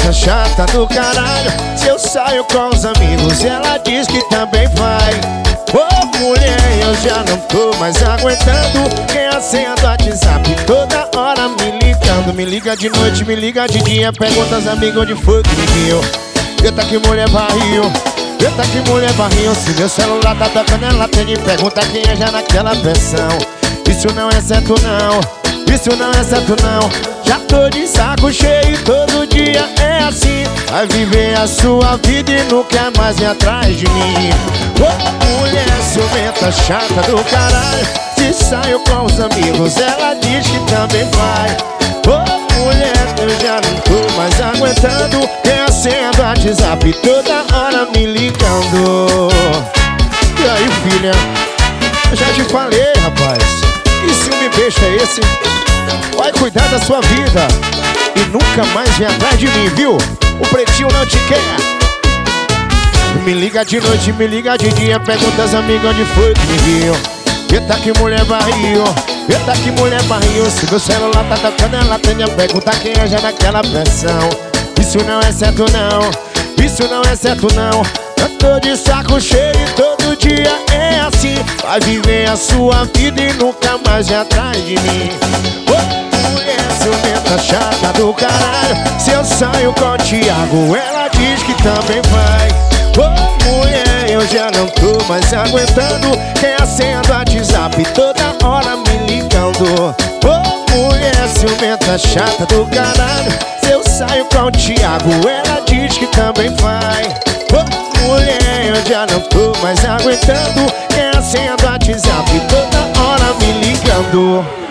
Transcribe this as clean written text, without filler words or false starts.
ciumenta chata do caralho. Se eu saio com os amigos, ela diz que também vai. Ô mulher, eu já não tô mais aguentando. Quem acende o WhatsApp toda hora me ligando. Me liga de noite, me liga de dia. Pergunta aos amigos onde foi que me viu. Eita que mulher barril, eita que mulher barril. Se meu celular tá tocando, ela atende e pergunta quem é já naquela pressão. Isso não é certo não, isso não é certo não. Já tô de saco cheio, todo dia é assim. Vai viver a sua vida e não quer mais ir atrás de mim. Ô mulher ciumenta chata do caralho. Se saio com os amigos, ela diz que também vai. Ô mulher, eu já não tô mais aguentando. Quem acende o WhatsApp toda hora me ligando. E aí, filha? Eu já te falei, rapaz. Que ciúme besta é esse? Vai cuidar da sua vida e nunca mais vem atrás de mim, viu? O pretinho não te quer. Me liga de noite, me liga de dia. Pergunta aos amigos onde foi que me viu. Eita que mulher barril, eita que mulher barril. Se meu celular tá tocando, ela tem a pergunta quem é já naquela pressão. Isso não é certo não, isso não é certo não. Eu tô de saco cheio e todo dia é assim. Vai viver a sua vida e nunca mais ir atrás de mim. Ô mulher ciumenta chata do caralho. Se eu saio com o Thiago, ela diz que também vai. Ô mulher, eu já não tô mais aguentando. Quem acende o WhatsApp toda hora me ligando. Ô mulher ciumenta chata do caralho. Se eu saio com o Thiago, ela diz que também vai. Ô mulher, eu já não tô mais aguentando. Quem acende o WhatsApp toda hora me ligando.